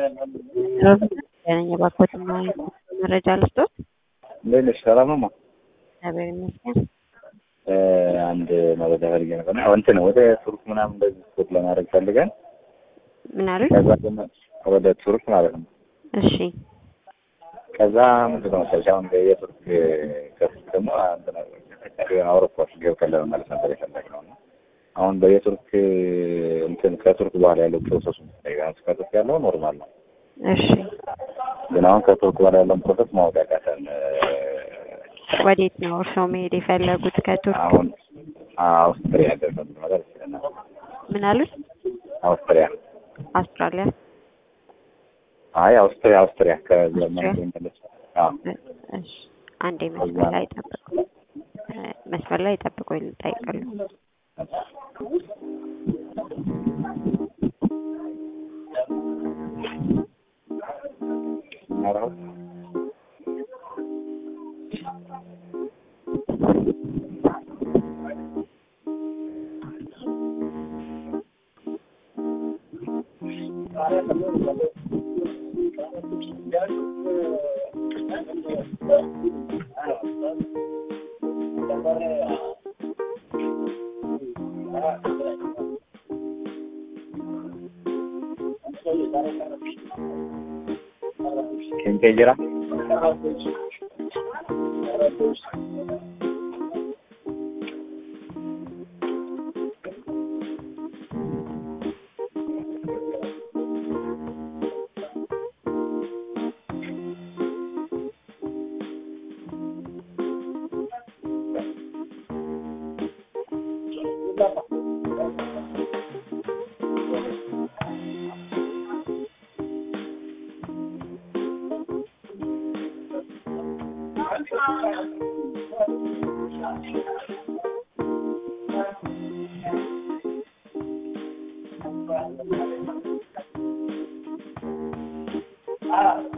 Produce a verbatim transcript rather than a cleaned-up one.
ያለኝ ባኮትና መረጃ ልስጦት። ለነሽ ሰላም ነው። እግዚአብሔር ይመስገን። አንድ መረጃ ፈልጌ ነበር። አሁን እንትን ወደ ቱርክ ምናምን እንደዚህ ስፖርት ለማድረግ ፈልገን ምን አሉኝ? ከዛ ደግሞ ወደ ቱርክ ማለት ነው። እሺ። ከዛ ምንድን ነው መሰለሽ አሁን የቱርክ ከቱርክ ደግሞ እንትን አውሮፓዎች ገብተን ለመመለስ ነበር የፈለግነው እና አሁን በየቱርክ እንትን ከቱርክ በኋላ ያለው ፕሮሰሱ ታይጋንስ ከቱርክ ያለው ኖርማል ነው። እሺ። ግን አሁን ከቱርክ በኋላ ያለው ፕሮሰስ ማወቅ ያቃተን። ወዴት ነው እርስዎ መሄድ የፈለጉት? ከቱርክ አሁን አውስትሪያ ደርሰን ማለት ነው። ምን አሉት? አውስትሪያ አውስትራሊያ? አይ አውስትሪያ አውስትሪያ ከጀርመን እንደመለስ። አዎ እሺ። አንዴ መስመር ላይ ጠብቁ። መስመር ላይ ጠብቁ ይልጣይቀሉ። አራው Kentegira Ah